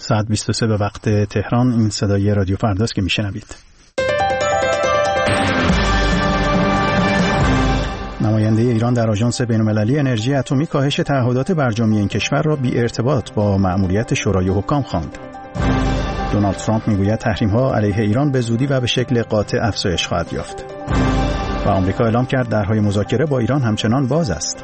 ساعت 23 به وقت تهران. این صدای رادیو فرداست که میشنوید. نماینده ایران در آژانس بین‌المللی انرژی اتمی کاهش تعهدات برجامی این کشور را بی ارتباط با مأموریت شورای حکام خواند. دونالد ترامپ میگوید تحریم‌ها علیه ایران به زودی و به شکل قاطع افزایش خواهد یافت. و آمریکا اعلام کرد درهای مذاکره با ایران همچنان باز است.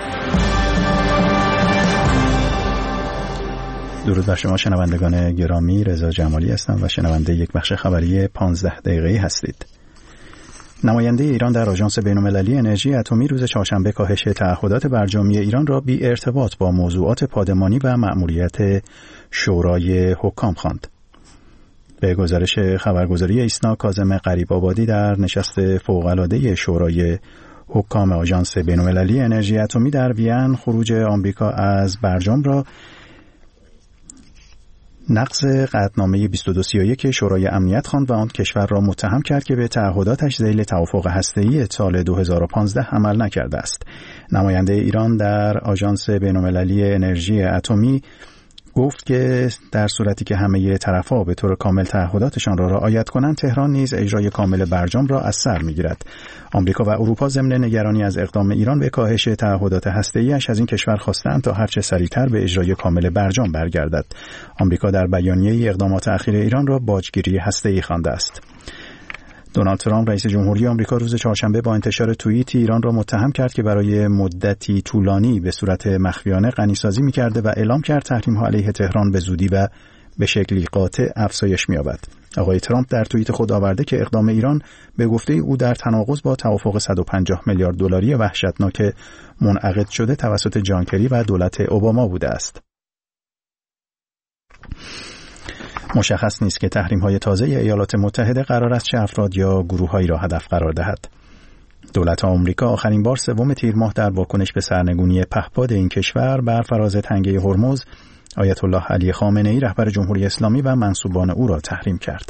درود بر شما شنوندگان گرامی، رضا جمالی هستم و شنونده یک بخش خبری 15 دقیقه‌ای هستید. نماینده ایران در آژانس بین‌المللی انرژی اتمی روز چهارشنبه کاهش تعهدات برجامی ایران را بی ارتباط با موضوعات پادمانی و مأموریت شورای حکام خواند. به گزارش خبرگزاری ایسنا، کاظم غریب‌آبادی در نشست فوق‌العاده شورای حکام آژانس بین‌المللی انرژی اتمی در وین خروج آمریکا از برجام را نقض قطعنامه 2231 شورای امنیت خواند و آن کشور را متهم کرد که به تعهداتش ذیل توافق هسته‌ای سال 2015 عمل نکرده است. نماینده ایران در آژانس بین‌المللی انرژی اتمی گفت که در صورتی که همه طرف‌ها به طور کامل تعهداتشان را رعایت کنند، تهران نیز اجرای کامل برجام را از سر می‌گیرد. آمریکا و اروپا ضمن نگرانی از اقدام ایران به کاهش تعهدات هسته‌ای‌اش از این کشور خواستند تا هرچه سریعتر به اجرای کامل برجام برگردد. آمریکا در بیانیه‌ای اقدامات اخیر ایران را باجگیری هسته‌ای خوانده است. دونالد ترامپ رئیس جمهوری آمریکا روز چهارشنبه با انتشار توییتی ایران را متهم کرد که برای مدتی طولانی به صورت مخفیانه غنیسازی می‌کرده و اعلام کرد تحریم‌ها علیه تهران به زودی و به شکلی قاطع افزایش می‌یابد. آقای ترامپ در توییت خود آورده که اقدام ایران به گفته او در تناقض با توافق 150 میلیارد دلاری وحشتناک منعقد شده توسط جان کری و دولت اوباما بوده است. مشخص نیست که تحریم‌های تازه ایالات متحده قرار است چه افراد یا گروه‌هایی را هدف قرار دهد. دولت آمریکا آخرین بار سوم تیر ماه در واکنش به سرنگونی پهپاد این کشور بر فراز تنگه هرمز آیت الله علی خامنه‌ای رهبر جمهوری اسلامی و منصوبان او را تحریم کرد.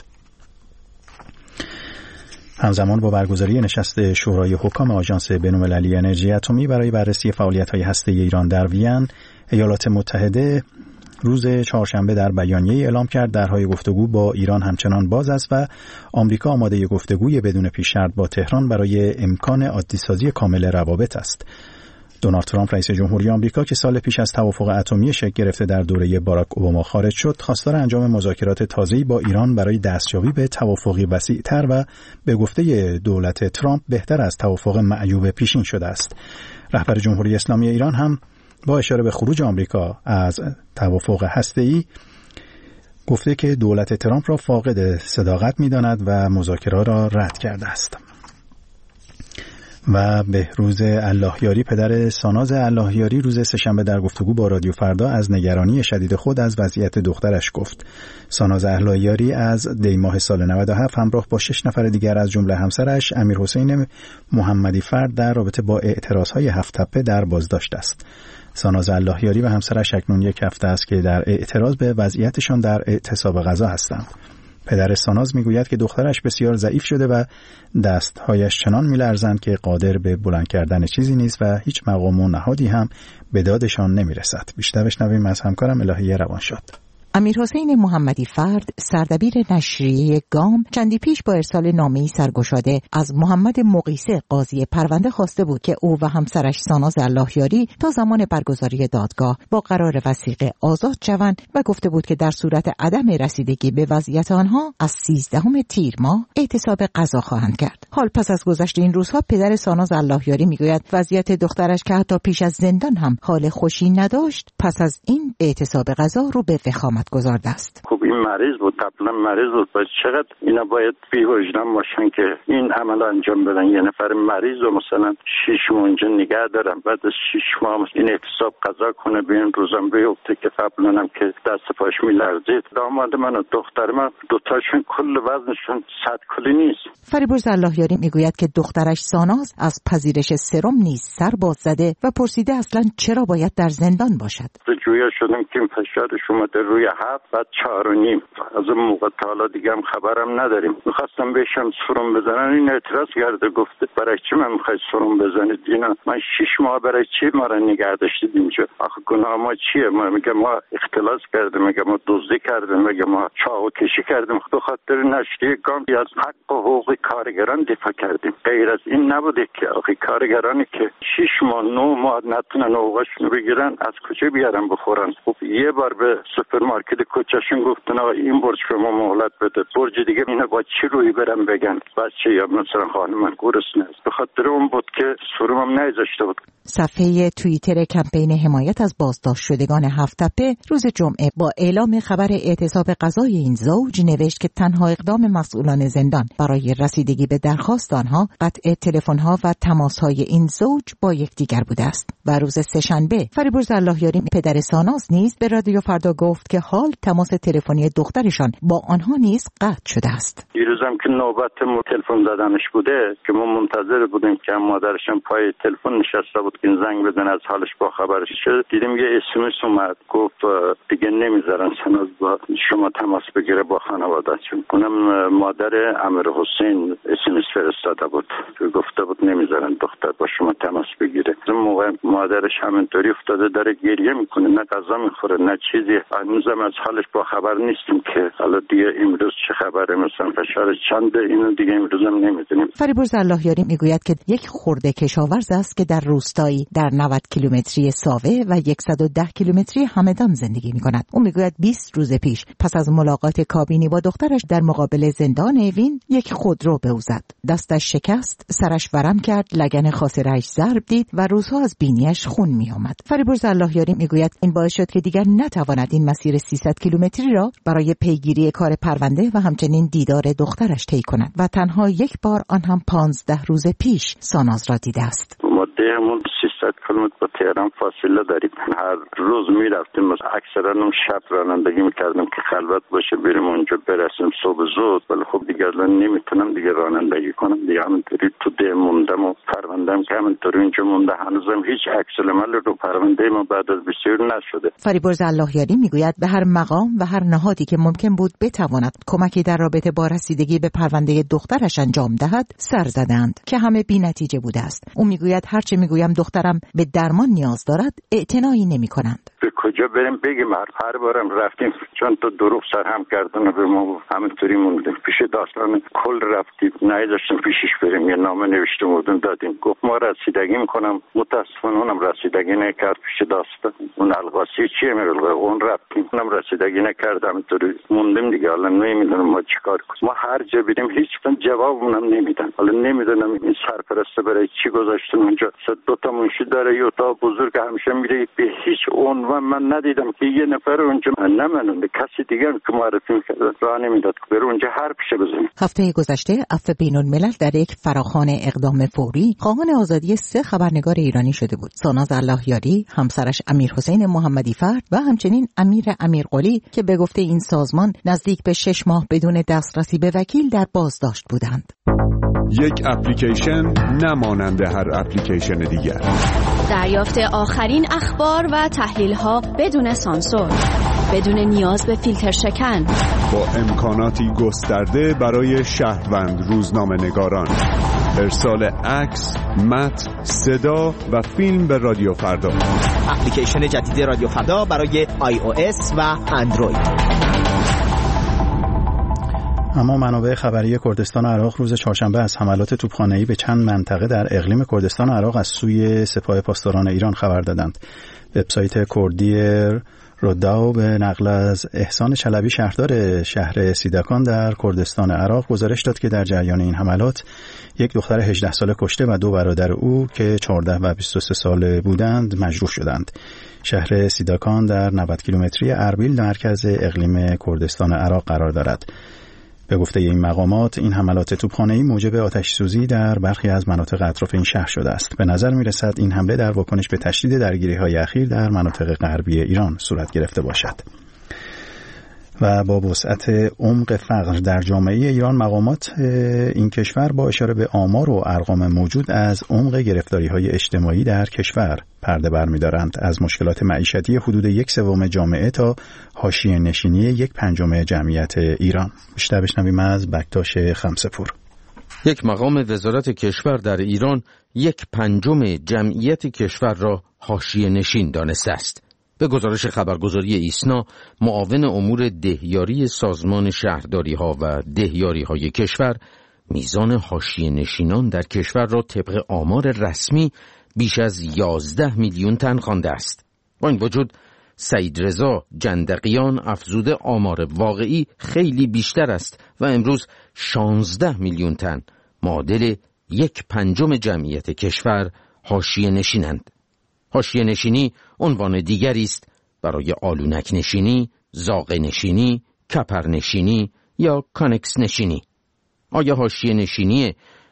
همزمان با برگزاری نشست شورای حکام آژانس بین‌المللی انرژی اتمی برای بررسی فعالیت‌های هسته‌ای ایران در وین، ایالات متحده روز چهارشنبه در بیانیه‌ای اعلام کرد درهای گفتگو با ایران همچنان باز است و آمریکا آماده گفتگوی بدون پیش شرط با تهران برای امکان عادی‌سازی کامل روابط است. دونالد ترامپ رئیس جمهوری آمریکا که سال پیش از توافق اتمی شکل گرفته در دوره باراک اوباما خارج شد، خواستار انجام مذاکرات تازه‌ای با ایران برای دستیابی به توافقی وسیع‌تر و به گفته دولت ترامپ بهتر از توافق معیوب پیشین شده است. رهبر جمهوری اسلامی ایران هم با اشاره به خروج آمریکا از توافق هسته‌ای گفته که دولت ترامپ را فاقد صداقت می‌داند و مذاکره را رد کرده است. و بهروز اللهیاری پدر ساناز اللهیاری روز سه‌شنبه در گفتگو با رادیو فردا از نگرانی شدید خود از وضعیت دخترش گفت. ساناز اللهیاری از دی ماه سال 97 همراه با 6 نفر دیگر از جمله همسرش امیرحسین محمدی فرد در رابطه با اعتراضهای هفت تپه در بازداشت است. ساناز اللهیاری و همسرش اکنون یک هفته است که در اعتراض به وضعیتشان در اعتصاب غذا هستند. پدر ساناز میگوید که دخترش بسیار ضعیف شده و دستهایش چنان میلرزند که قادر به بلند کردن چیزی نیست و هیچ مقام و نهادی هم به دادشان نمیرسد. بیشتر بشنویم از همکارم الهیه روانشاد. امیرحسین محمدی فرد، سردبیر نشریه گام، چندی پیش با ارسال نامه‌ای سرگشاده از محمد مقیسه قاضی پرونده خواسته بود که او و همسرش ساناز اللهیاری تا زمان برگزاری دادگاه با قرار وثیقه آزاد شوند و گفته بود که در صورت عدم رسیدگی به وضعیت آنها از 13 تیر ماه اعتصاب غذا خواهند کرد. حال پس از گذشت این روزها پدر ساناز اللهیاری میگوید وضعیت دخترش که حتی پیش از زندان هم حال خوشی نداشت، پس از این اعتصاب غذا رو به وخامت گذارده است. خب این مریض بود، قبلا مریض بود، باید چقدر اینا باید بی‌وجدان باشن که این عمل انجام بدن. یه نفر مریض رو مثلا 6 ماه اینجا نگه دارن، بعد از 6 ماه این اعتصاب قضا کنه، به این روزم بیفته که قبلا هم که دست پاش میلرزید. داماد من و دختر من دوتاشون کل وزنشون 100 کیلو نیست. فریبرز اللهیاری اللهیاری میگوید که دخترش ساناز از پذیرش سرم نیز سر باز زده و پرسیده اصلا چرا باید در زندان باشد. جویا شدم که فشارش اومده روی 7 بعد 4.5 از اون موقع تا حالا دیگه هم خبرم نداریم. میخواستم بهشم سرم بزنن، این اعتراض کرده، گفته برای چی من میخوای سرم بزنید؟ اینا من 6 ماه برای چی ما را نگه داشتید اینجا؟ آخه گناه ما چیه؟ ما میگه ما اختلاس کردیم، میگه ما دزدی کردیم، میگه ما چاقو کشی کردیم. به خاطر نشریه گام از حق و حقوق کارگران دفاع کردیم. غیر از این نبوده که آخه کارگرانی که 6 ماه 9 ماه نتونن حقوقشون بگیرن از کجا بیارن بخورن؟ خب یه بار به سوپرمارکت کوچه‌شون گفتن این برج به ما مهلت بده، برج دیگه اینا با چی روی برن بگن بچه یا مثلا خانم من گرسنه است. به خاطر اون بود که سرمم نذاشته بود. صفحه توییتر کمپین حمایت از بازداشت شدگان هفت‌تپه روز جمعه با اعلام خبر اعتصاب قضای این زوج نوشت که تنها اقدام مسئولان زندان برای رسیدگی به درخواست آنها قطع تلفن‌ها و تماس‌های این زوج با یکدیگر بوده است. و روز سه‌شنبه فریبرز اللهیاری پدر ساناز نیز به رادیو فردا گفت که حال تماس تلفنی دخترشان با آنها نیز قطع شده است. دیروزم که نوبت تلفن زدنش بوده که ما منتظر بودیم که مادرشم پای تلفن نشسته بود که زنگ بزنه از حالش با خبرش شد، دیدیم یه اسمس اومد گفت دیگه نمیذارن ساناز با شما تماس بگیره با خانواده‌شون. اونم مادر امیرحسین اسمس فرستاده بود، گفته بود نمیذارن دختر با شما تماس بگیره. اون موقع مادرش همینطوری افتاده داره گریه میکنه، نه غذا میخوره نه چیزی. هنوزم از حالش با خبر نیستیم که حالا دیگه امروز چه خبره، مثلا فشار چنده اینو دیگه امروزم نمیدونیم. فریبرز اللهیاری میگوید که یک خرده کشاورز است که در روستایی در 90 کیلومتری ساوه و 110 کیلومتری همدان زندگی میکند. او میگوید 20 روز پیش پس از ملاقات کابینی با دخترش در مقابل زندان اوین یک خودرو به او زد. دستش شکست، سرش ورم کرد، لگن خاصره‌اش ضرب دید و روزها از بینیش خون میآمد. فریبرز اللهیاری میگوید این باعث شد که دیگر نتواند این مسیر 300 کیلومتری را برای پیگیری کار پرونده و همچنین دیدار دخترش طی کند و تنها یک بار آن هم 15 روز پیش ساناز را دیده است. ما دهمون 300 کیلومتر با تهران فاصله داریم. هر روز میرفتیم، اکثرا هم شب رانندگی میکردیم که خلوت باشه بریم اونجا برسیم صبح زود، ولی خب دیگه الان نمیتونم دیگه رانندگی کنم دیگه. همینطوری تو ده موندم و پروندم که همینطوری اینجا مونده. هنوزم هیچ عکس العمل رو پرونده ما بعد از 24 نشده. فریبرز اللهیاری میگوید به هر مقام و هر نهادی که ممکن بود بتواند کمکی در رابطه با رسیدگی به پرونده دخترش انجام دهد سر زدند که همه بی‌نتیجه بوده است. او میگوید هرچه میگویم دخترم به درمان نیاز دارد اعتنایی نمی‌کنند. به کجا بریم بگیم؟ هر بارم رفتیم چون تو دروغ سرهم کردن و به ما همینطوری موندیم. پیش داستان کل رفتیم، نایداشتیم پیشش بریم، یه نامه نوشتیم بودیم دادیم، گفت ما رسیدگی میکنم. متاسفانه اونم رسیدگی نکرد. پیش داستان اون القاسی چیه میگه اون رفتیم اونم رسیدگی نکرد، همینطوری موندیم دیگه. حالا نمیدونم ما چیکار کنیم. ما هر جا بریم هیچ جوابمون نمیدن. حالا نمیدونم این سرپرست برای چی گذاشتن اونجا. 2 تا منشی داره، یه اتاق بزرگ همیشه میره، به هیچ عنوان من ندیدم که یه نفر اونجا نمونه کسی دیگه که معرفی می‌کرد راه نمیداد که بره اونجا حرفش بزنه. هفته گذشته عفو بین‌الملل در یک فراخوان اقدام فوری خواهان آزادی 3 خبرنگار ایرانی شده بود: ساناز اللهیاری، همسرش امیرحسین محمدی فرد و همچنین امیر امیرقلی که به گفته این سازمان نزدیک به 6 ماه بدون دسترسی به وکیل در بازداشت بودند. یک اپلیکیشن نمانند هر اپلیکیشن دیگر. دریافت آخرین اخبار و تحلیل‌ها بدون سانسور، بدون نیاز به فیلتر شکن، با امکاناتی گسترده برای شهروند روزنامه‌نگاران. ارسال عکس، متن، صدا و فیلم به رادیو فردا. اپلیکیشن جدید رادیو فردا برای iOS و اندروید. اما منابع خبری کردستان عراق روز چهارشنبه از حملات توپخانه‌ای به چند منطقه در اقلیم کردستان عراق از سوی سپاه پاسداران ایران خبر دادند. وبسایت کردی روداو به نقل از احسان چلبی شهردار شهر سیداکان در کردستان عراق گزارش داد که در جریان این حملات یک دختر 18 ساله کشته و 2 برادر او که 14 و 23 ساله بودند مجروح شدند. شهر سیداکان در 90 کیلومتری اربیل مرکز اقلیم کردستان عراق قرار دارد. به گفته این مقامات این حملات توپخانه‌ای موجب آتش‌سوزی در برخی از مناطق اطراف این شهر شده است. به نظر می‌رسد این حمله در واکنش به تشدید درگیری‌های اخیر در مناطق غربی ایران صورت گرفته باشد. و با وسعت عمق فقر در جامعه ایران، مقامات این کشور با اشاره به آمار و ارقام موجود از عمق گرفتاری‌های اجتماعی در کشور پرده برمی‌دارند. از مشکلات معیشتی حدود 1/3 جامعه تا حاشیه نشینی 1/5 جمعیت ایران. بیشتر بشنویم از بکتاش خمسه‌پور. یک مقام وزارت کشور در ایران 1/5 جمعیت کشور را حاشیه نشین دانسته است. به گزارش خبرگزاری ایسنا، معاون امور دهیاری سازمان شهرداری‌ها و دهیاری‌های کشور، میزان حاشیه نشینان در کشور را طبق آمار رسمی بیش از 11 میلیون تن خوانده است. با این وجود سعید رضا جندقیان افزوده آمار واقعی خیلی بیشتر است و امروز 16 میلیون تن، معادل 1/5 جمعیت کشور، حاشیه نشینند. حاشیه نشینی عنوان دیگری است برای آلونک نشینی، زاغه نشینی، کپر نشینی یا کانکس نشینی. آیا حاشیه نشینی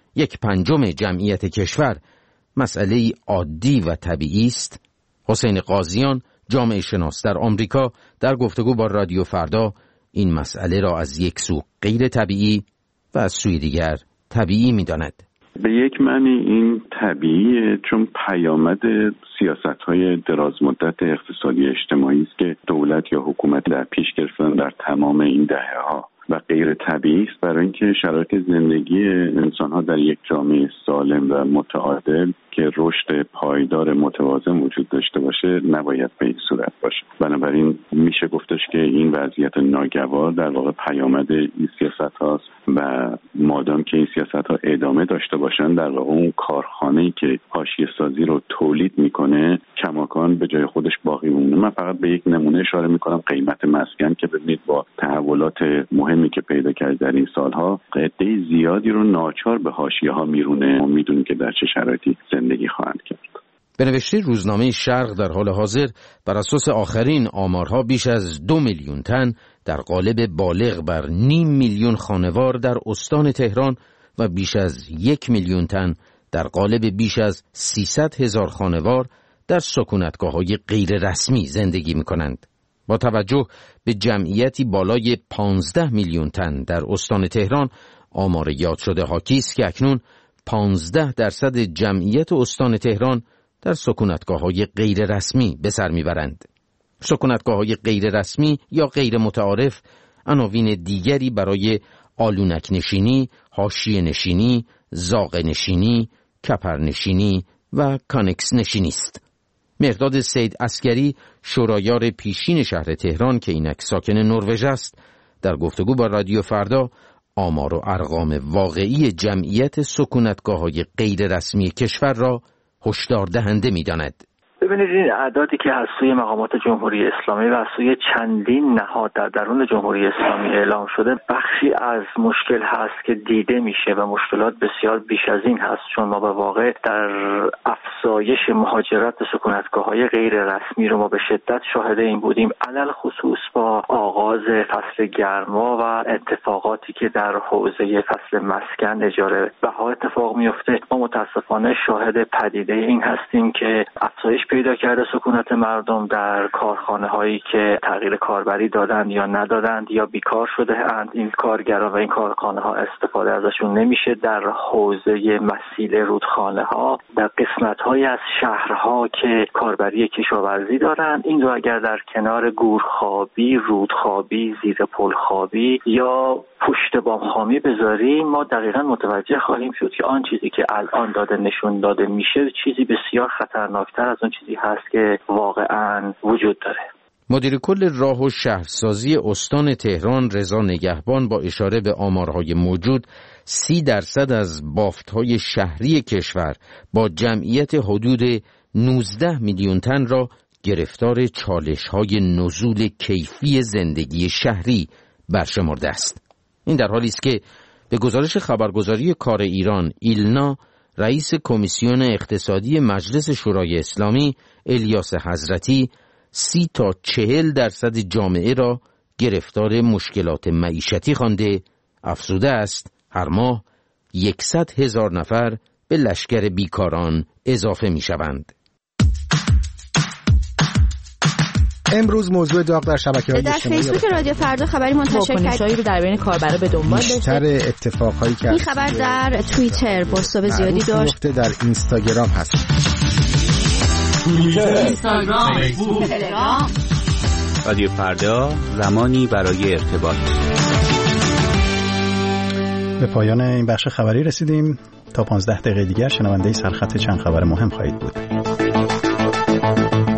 1/5 جمعیت کشور مسئله عادی و طبیعی است؟ حسین قاضیان، جامعه شناس در آمریکا، در گفتگو با رادیو فردا این مسئله را از یک سو غیر طبیعی و از سوی دیگر طبیعی می‌داند. به یک معنی این طبیعیه، چون پیامد سیاست‌های درازمدت اقتصادی اجتماعی است که دولت یا حکومت در پیش گرفتن در تمام این دهه‌ها و غیر طبیعی است برای اینکه شرایط زندگی انسان‌ها در یک جامعه سالم و متعادل که رشد پایدار متوازن وجود داشته باشه نباید به این صورت باشه. بنابراین میشه گفتش که این وضعیت ناگوار در واقع پیامد این سیاست هاست و مادام که این سیاست ها ادامه داشته باشن، در واقع اون کارخانه‌ای که حاشیه سازی رو تولید میکنه کماکان به جای خودش باقی مونده. من فقط به یک نمونه اشاره میکنم، قیمت مسکن که ببینید با تحولات مهمی که پیدا کرد در این سالها عده زیادی رو ناچار به حاشیه ها میرونه و میدونیم که در چه شرایطی زندگی خواهند کرد. به نوشته روزنامه شرق در حال حاضر بر اساس آخرین آمارها بیش از 2 میلیون تن در قالب بالغ بر 0.5 میلیون خانوار در استان تهران و بیش از 1 میلیون تن در قالب بیش از 300,000 خانوار در سکونتگاه‌های غیر رسمی زندگی می‌کنند. با توجه به جمعیتی بالای 15 میلیون تن در استان تهران، آمار یاد شده حاکی است که اکنون 15% جمعیت استان تهران در سکونتگاه‌های غیر رسمی به سر میبرند. سکونتگاه‌های غیر رسمی یا غیر متعارف عناوین دیگری برای آلونک نشینی، حاشیه نشینی، زاغه نشینی، کپر نشینی و کانکس نشینی است. مهرداد سید عسکری، شورایار پیشین شهر تهران که اینک ساکن نروژ است، در گفتگو با رادیو فردا آمار و ارقام واقعی جمعیت سکونتگاه‌های غیر رسمی کشور را هشدار دهنده می‌داند. ببینید این اعدادی که از سوی مقامات جمهوری اسلامی و از سوی چندین نهاد در درون جمهوری اسلامی اعلام شده بخشی از مشکل هست که دیده میشه و مشکلات بسیار بیش از این هست، چون ما به واقع در افزایش مهاجرت به سکونتگاه‌های غیر رسمی رو ما به شدت شاهد این بودیم، علل خصوص با آغاز فصل گرما و اتفاقاتی که در حوزه فصل مسکن اجاره بها اتفاق میفته. ما متاسفانه شاهد پدیده این هستیم که افزایش پیدا کرده سکونت مردم در کارخانه هایی که تغییر کاربری دادند یا ندادند یا بیکار شده اند. این کارگران و این کارخانه ها استفاده ازشون نمیشه. در حوزه مسیل رودخانه ها، در قسمت های از شهرها که کاربری کشاورزی دارند، این رو اگر در کنار گورخوابی، رودخوابی، زیر پلخوابی یا پشت بامخامی بذاریم، ما دقیقاً متوجه خواهیم شد که آن چیزی که الان داده نشون داده میشه چیزی بسیار خطرناکتر از اون چیزی هست که واقعاً وجود داره. مدیر کل راه و شهرسازی استان تهران رضا نگهبان با اشاره به آمارهای موجود 30% از بافت‌های شهری کشور با جمعیت حدود 19 میلیون تن را گرفتار چالش‌های نزول کیفی زندگی شهری برشمرده است. این در حالی است که به گزارش خبرگزاری کار ایران ایلنا، رئیس کمیسیون اقتصادی مجلس شورای اسلامی الیاس حضرتی 30 تا 40% جامعه را گرفتار مشکلات معیشتی خوانده، افزوده است هر ماه 100,000 نفر به لشکر بیکاران اضافه می شوند. امروز موضوع داغ در شبکه‌های اجتماعی در فیسبوک رادیو فردا خبری منتشر کرد رو در بین کاربرا به دنبال داشته. بیشتر اتفاقایی که این خبر در توییتر بازتاب زیادی داشت. در اینستاگرام هست. اینستاگرام، فیسبوک، تلگرام. رادیو فردا، زمانی برای ارتباط. به پایان این بخش خبری رسیدیم. تا 15 دقیقه دیگر شنونده سرخط چند خبر مهم خواهید بود.